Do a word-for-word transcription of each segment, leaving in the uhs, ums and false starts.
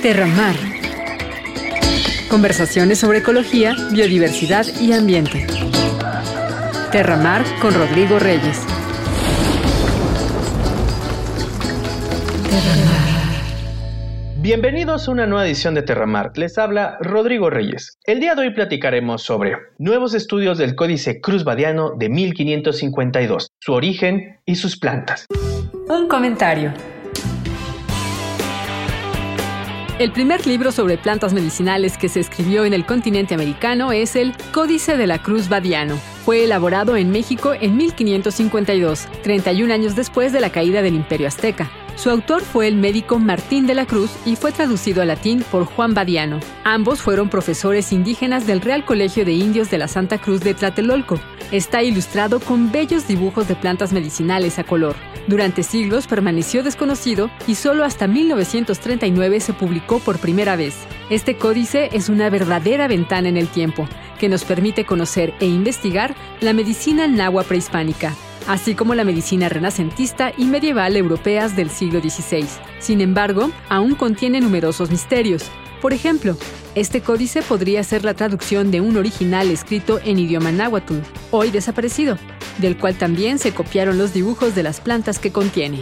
Terramar. Conversaciones sobre ecología, biodiversidad y ambiente. Terramar con Rodrigo Reyes. Bienvenidos a una nueva edición de Terramar. Les habla Rodrigo Reyes. El día de hoy platicaremos sobre nuevos estudios del Códice Cruz-Badiano de mil quinientos cincuenta y dos, su origen y sus plantas. Un comentario. El primer libro sobre plantas medicinales que se escribió en el continente americano es el Códice de la Cruz-Badiano. Fue elaborado en México en mil quinientos cincuenta y dos, treinta y un años después de la caída del Imperio Azteca. Su autor fue el médico Martín de la Cruz y fue traducido al latín por Juan Badiano. Ambos fueron profesores indígenas del Real Colegio de Indios de la Santa Cruz de Tlatelolco. Está ilustrado con bellos dibujos de plantas medicinales a color. Durante siglos permaneció desconocido y solo hasta mil novecientos treinta y nueve se publicó por primera vez. Este códice es una verdadera ventana en el tiempo, que nos permite conocer e investigar la medicina náhuatl prehispánica, así como la medicina renacentista y medieval europeas del siglo dieciséis. Sin embargo, aún contiene numerosos misterios. Por ejemplo, este códice podría ser la traducción de un original escrito en idioma náhuatl, hoy desaparecido, del cual también se copiaron los dibujos de las plantas que contiene.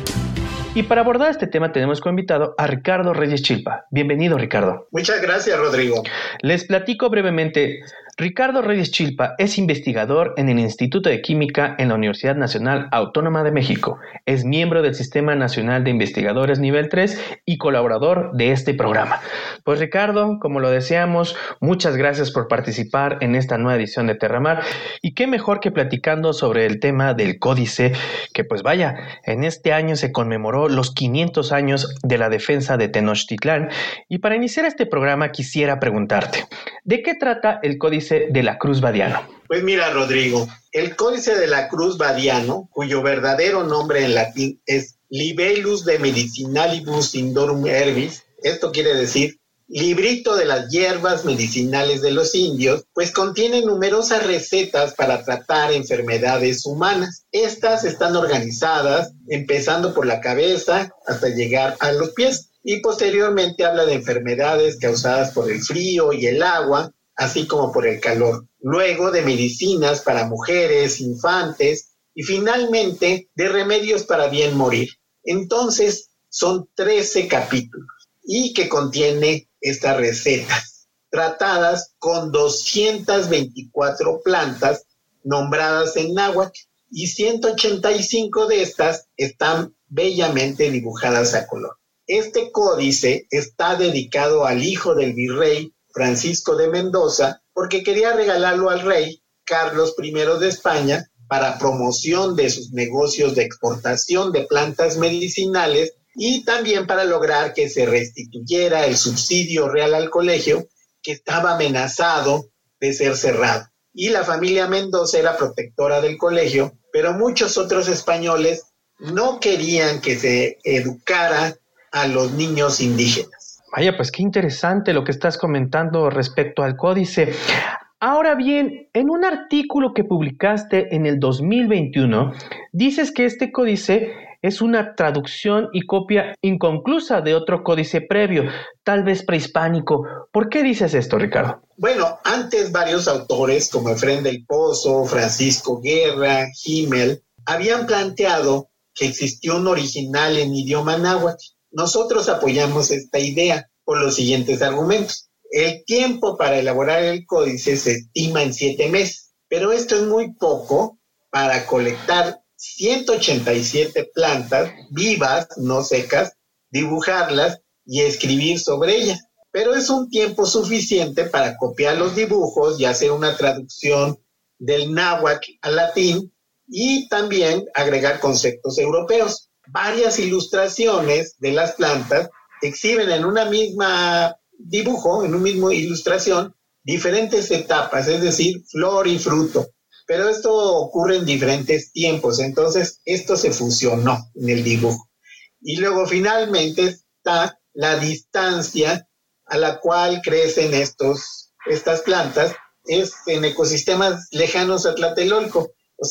Y para abordar este tema tenemos como invitado a Ricardo Reyes Chilpa. Bienvenido, Ricardo. Muchas gracias, Rodrigo. Les platico brevemente. Ricardo Reyes Chilpa es investigador en el Instituto de Química en la Universidad Nacional Autónoma de México. Es miembro del Sistema Nacional de Investigadores Nivel tres y colaborador de este programa. Pues Ricardo, como lo deseamos, muchas gracias por participar en esta nueva edición de Terramar. Y qué mejor que platicando sobre el tema del códice, que pues vaya, en este año se conmemoró los quinientos años de la defensa de Tenochtitlán. Y para iniciar este programa quisiera preguntarte, ¿de qué trata el Códice de la Cruz-Badiano? Pues mira, Rodrigo, el Códice de la Cruz-Badiano, cuyo verdadero nombre en latín es Libellus de Medicinalibus Indorum Herbis, esto quiere decir librito de las hierbas medicinales de los indios, pues contiene numerosas recetas para tratar enfermedades humanas. Estas están organizadas empezando por la cabeza hasta llegar a los pies, y posteriormente habla de enfermedades causadas por el frío y el agua, así como por el calor. Luego de medicinas para mujeres, infantes y finalmente de remedios para bien morir. Entonces son trece capítulos y que contiene estas recetas tratadas con doscientas veinticuatro plantas nombradas en náhuatl y ciento ochenta y cinco de estas están bellamente dibujadas a color. Este códice está dedicado al hijo del virrey Francisco de Mendoza, porque quería regalarlo al rey Carlos primero de España para promoción de sus negocios de exportación de plantas medicinales y también para lograr que se restituyera el subsidio real al colegio, que estaba amenazado de ser cerrado. Y la familia Mendoza era protectora del colegio, pero muchos otros españoles no querían que se educara a los niños indígenas. Vaya, pues qué interesante lo que estás comentando respecto al códice. Ahora bien, en un artículo que publicaste en el dos mil veintiuno, dices que este códice es una traducción y copia inconclusa de otro códice previo, tal vez prehispánico. ¿Por qué dices esto, Ricardo? Bueno, antes varios autores como Efrén del Pozo, Francisco Guerra, Himmel, habían planteado que existió un original en idioma náhuatl. Nosotros apoyamos esta idea por los siguientes argumentos. El tiempo para elaborar el códice se estima en siete meses, pero esto es muy poco para colectar ciento ochenta y siete plantas vivas, no secas, dibujarlas y escribir sobre ellas. Pero es un tiempo suficiente para copiar los dibujos y hacer una traducción del náhuatl al latín y también agregar conceptos europeos. Varias ilustraciones de las plantas exhiben en una misma dibujo, en una misma ilustración, diferentes etapas, es decir, flor y fruto. Pero esto ocurre en diferentes tiempos, entonces esto se fusionó en el dibujo. Y luego finalmente está la distancia a la cual crecen estos, estas plantas, es en ecosistemas lejanos a Tlatelolco. O sea,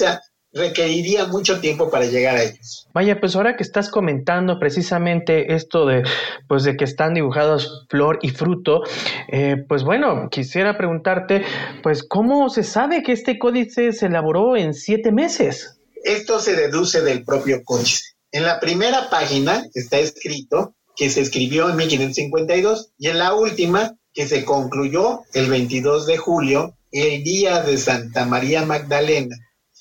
requeriría mucho tiempo para llegar a ellos. Vaya, pues ahora que estás comentando precisamente esto de, pues de que están dibujados flor y fruto, eh, pues bueno, quisiera preguntarte, pues ¿cómo se sabe que este códice se elaboró en siete meses? Esto se deduce del propio códice. En la primera página está escrito que se escribió en mil quinientos cincuenta y dos y en la última que se concluyó el veintidós de julio, el día de Santa María Magdalena.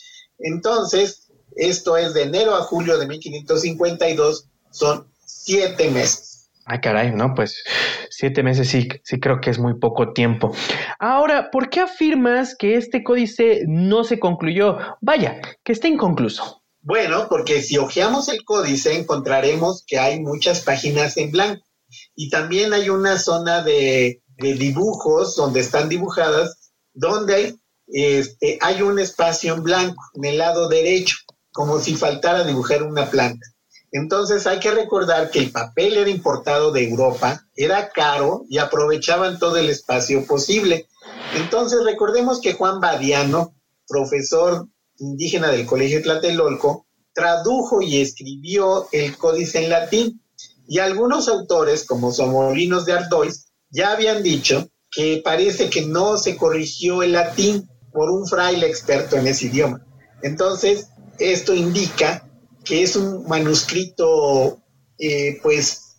Entonces, esto es de enero a julio de mil quinientos cincuenta y dos, son siete meses. Ay, caray, no, pues siete meses sí, sí creo que es muy poco tiempo. Ahora, ¿por qué afirmas que este códice no se concluyó? Vaya, que está inconcluso. Bueno, porque si hojeamos el códice encontraremos que hay muchas páginas en blanco y también hay una zona de, de dibujos donde están dibujadas, donde este, hay un espacio en blanco en el lado derecho, como si faltara dibujar una planta. Entonces hay que recordar que el papel era importado de Europa, era caro y aprovechaban todo el espacio posible. Entonces recordemos que Juan Badiano, profesor indígena del Colegio Tlatelolco, tradujo y escribió el códice en latín. Y algunos autores, como Somolinos de Ardois, ya habían dicho que parece que no se corrigió el latín por un fraile experto en ese idioma. Entonces, esto indica que es un manuscrito, eh, pues,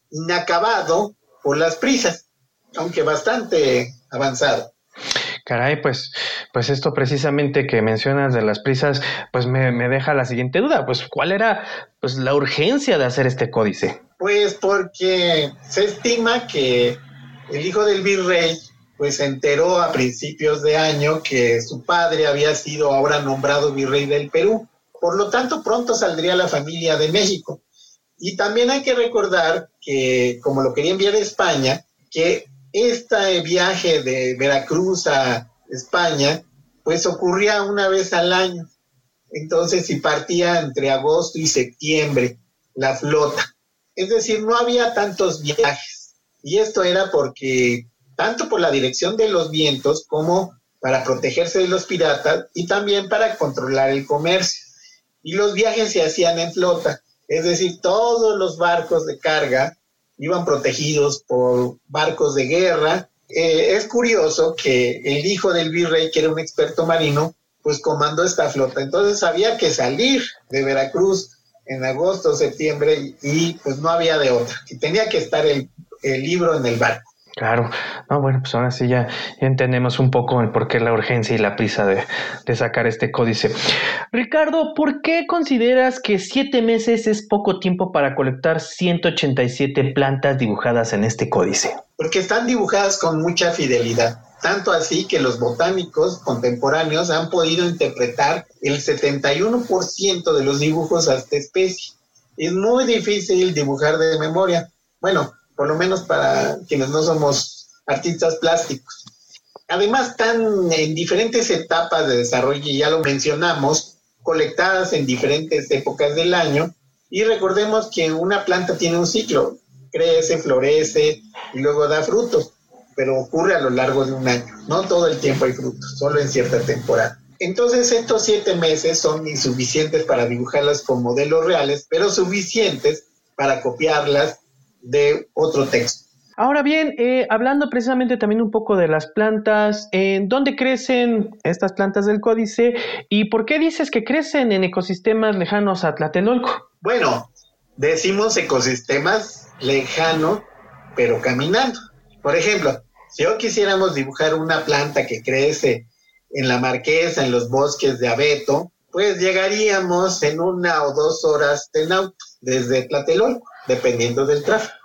inacabado por las prisas, aunque bastante avanzado. Caray, pues, pues esto precisamente que mencionas de las prisas, pues me, me deja la siguiente duda, pues ¿cuál era pues la urgencia de hacer este códice? Pues porque se estima que el hijo del virrey pues se enteró a principios de año que su padre había sido ahora nombrado virrey del Perú. Por lo tanto, pronto saldría la familia de México. Y también hay que recordar que, como lo quería enviar a España, que este viaje de Veracruz a España, pues ocurría una vez al año. Entonces, si partía entre agosto y septiembre la flota. Es decir, no había tantos viajes. Y esto era porque, tanto por la dirección de los vientos como para protegerse de los piratas y también para controlar el comercio. Y los viajes se hacían en flota. Es decir, todos los barcos de carga iban protegidos por barcos de guerra. Eh, es curioso que el hijo del virrey, que era un experto marino, pues comandó esta flota. Entonces había que salir de Veracruz en agosto o septiembre y, y pues no había de otra. Y tenía que estar el, el libro en el barco. Claro, no, bueno, pues ahora sí ya, ya entendemos un poco el porqué la urgencia y la prisa de, de sacar este códice. Ricardo, ¿por qué consideras que siete meses es poco tiempo para colectar ciento ochenta y siete plantas dibujadas en este códice? Porque están dibujadas con mucha fidelidad, tanto así que los botánicos contemporáneos han podido interpretar el setenta y uno por ciento de los dibujos a esta especie. Es muy difícil dibujar de memoria. Bueno, por lo menos para quienes no somos artistas plásticos. Además, están en diferentes etapas de desarrollo, y ya lo mencionamos, colectadas en diferentes épocas del año, y recordemos que una planta tiene un ciclo, crece, florece, y luego da frutos, pero ocurre a lo largo de un año, no todo el tiempo hay frutos, solo en cierta temporada. Entonces, estos siete meses son insuficientes para dibujarlas con modelos reales, pero suficientes para copiarlas de otro texto. Ahora bien, eh, hablando precisamente también un poco de las plantas, ¿en dónde crecen estas plantas del códice y por qué dices que crecen en ecosistemas lejanos a Tlatelolco? Bueno, decimos ecosistemas lejanos, pero caminando. Por ejemplo, si hoy quisiéramos dibujar una planta que crece en la Marquesa, en los bosques de abeto, pues llegaríamos en una o dos horas en auto desde Tlatelolco, dependiendo del tráfico.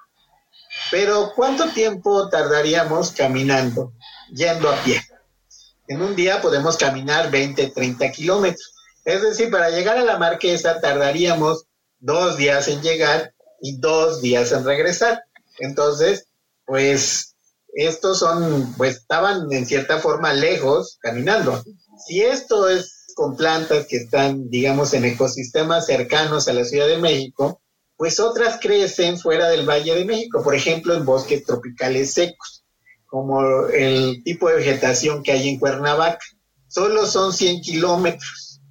Pero ¿cuánto tiempo tardaríamos caminando, yendo a pie? En un día podemos caminar veinte, treinta kilómetros. Es decir, para llegar a la Marquesa tardaríamos dos días en llegar y dos días en regresar. Entonces, pues, estos son, pues, estaban en cierta forma lejos caminando. Si esto es con plantas que están, digamos, en ecosistemas cercanos a la Ciudad de México, pues otras crecen fuera del Valle de México, por ejemplo, en bosques tropicales secos, como el tipo de vegetación que hay en Cuernavaca. Solo son cien kilómetros,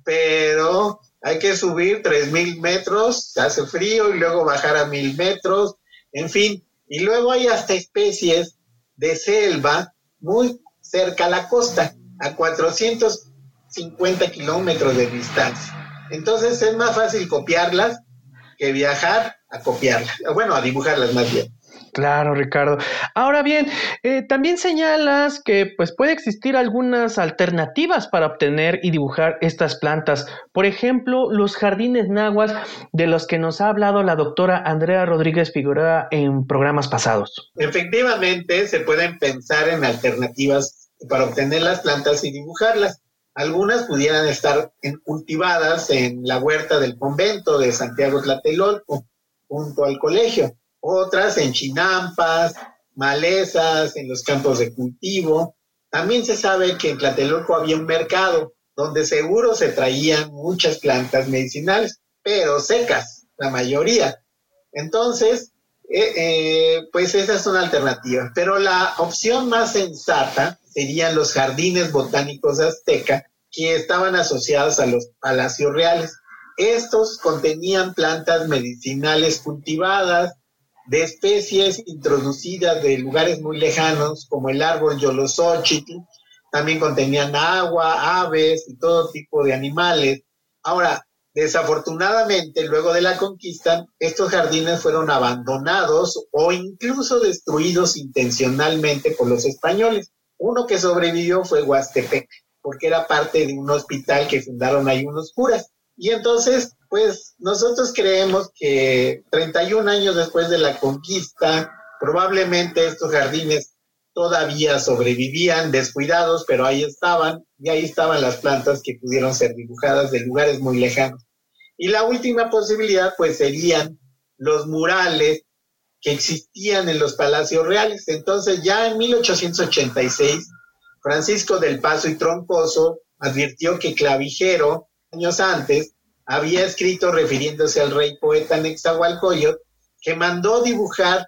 pero hay que subir tres mil metros, hace frío, y luego bajar a mil metros, en fin. Y luego hay hasta especies de selva muy cerca a la costa, a cuatrocientos cincuenta kilómetros de distancia. Entonces es más fácil copiarlas que viajar a copiarlas, bueno, a dibujarlas más bien. Claro, Ricardo. Ahora bien, eh, también señalas que pues puede existir algunas alternativas para obtener y dibujar estas plantas. Por ejemplo, los jardines náhuatl de los que nos ha hablado la doctora Andrea Rodríguez Figueroa en programas pasados. Efectivamente, se pueden pensar en alternativas para obtener las plantas y dibujarlas. Algunas pudieran estar en, cultivadas en la huerta del convento de Santiago Tlatelolco, junto al colegio. Otras en chinampas, malezas, en los campos de cultivo. También se sabe que en Tlatelolco había un mercado donde seguro se traían muchas plantas medicinales, pero secas, la mayoría. Entonces, eh, eh, pues esa es una alternativa. Pero la opción más sensata serían los jardines botánicos azteca, que estaban asociados a los palacios reales. Estos contenían plantas medicinales cultivadas, de especies introducidas de lugares muy lejanos, como el árbol Yolosóchitl. También contenían agua, aves y todo tipo de animales. Ahora, desafortunadamente, luego de la conquista, estos jardines fueron abandonados o incluso destruidos intencionalmente por los españoles. Uno que sobrevivió fue Huastepec, porque era parte de un hospital que fundaron ahí unos curas. Y entonces, pues nosotros creemos que treinta y un años después de la conquista, probablemente estos jardines todavía sobrevivían descuidados, pero ahí estaban, y ahí estaban las plantas que pudieron ser dibujadas de lugares muy lejanos. Y la última posibilidad, pues serían los murales que existían en los palacios reales. Entonces, ya en mil ochocientos ochenta y seis, Francisco del Paso y Troncoso advirtió que Clavijero, años antes, había escrito refiriéndose al rey poeta Nezahualcóyotl, que mandó dibujar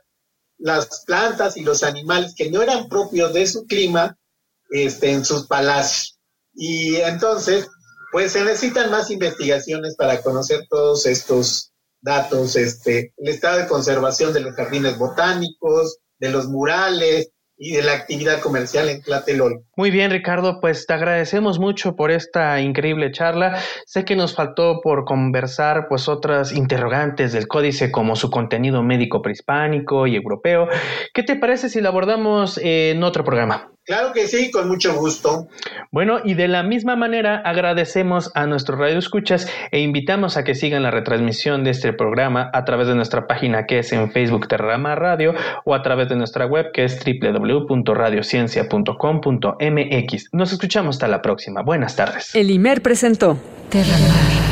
las plantas y los animales que no eran propios de su clima este, en sus palacios. Y entonces, pues se necesitan más investigaciones para conocer todos estos datos, este, el estado de conservación de los jardines botánicos, de los murales y de la actividad comercial en Tlatelolco. Muy bien, Ricardo, pues te agradecemos mucho por esta increíble charla. Sé que nos faltó por conversar pues otras interrogantes del códice, como su contenido médico prehispánico y europeo. ¿Qué te parece si lo abordamos en otro programa? Claro que sí, con mucho gusto. Bueno, y de la misma manera agradecemos a nuestros radioescuchas e invitamos a que sigan la retransmisión de este programa a través de nuestra página, que es en Facebook Terrama Radio, o a través de nuestra web, que es doble u doble u doble u punto radiociencia punto com punto m x. Nos escuchamos hasta la próxima. Buenas tardes. El I M E R presentó Terramar.